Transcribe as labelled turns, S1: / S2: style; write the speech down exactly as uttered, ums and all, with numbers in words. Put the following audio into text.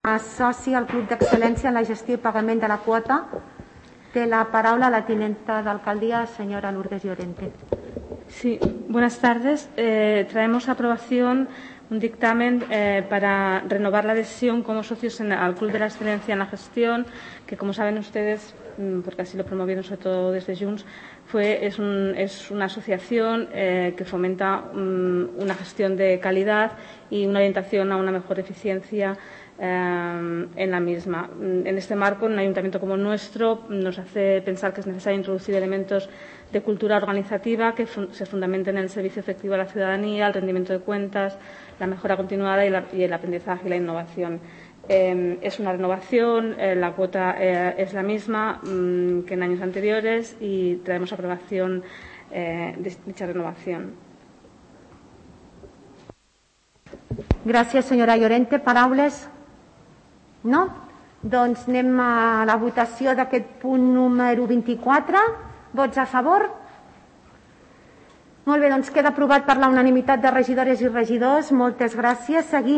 S1: soci al Club d'Excel·lència en la gestió i pagament de la quota. Té la palabra la tinenta de alcaldía, señora Lourdes Llorente.
S2: Sí, buenas tardes. Eh, traemos a aprobación un dictamen eh, para renovar la adhesión como socios en, al Club de la Excelencia en la Gestión, que, como saben ustedes, porque así lo promovieron sobre todo desde Junts, fue, es, un, es una asociación eh, que fomenta um, una gestión de calidad y una orientación a una mejor eficiencia eh, en la misma. En este marco, un ayuntamiento como el nuestro nos hace pensar que es necesario introducir elementos de cultura organizativa que fun se fundamenten en el servicio efectivo a la ciudadanía, el rendimiento de cuentas, la mejora continuada y, la, y el aprendizaje y la innovación. Eh, es una renovación, eh, la cuota eh, es la misma mmm, que en años anteriores y traemos aprobación eh, de dicha renovación.
S1: Gràcies, senyora Llorente. Paraules? No? Doncs anem a la votació d'aquest punt número vint-i-quatre. Vots a favor? Molt bé, doncs queda aprovat per la unanimitat de regidores i regidors. Moltes gràcies. Seguim.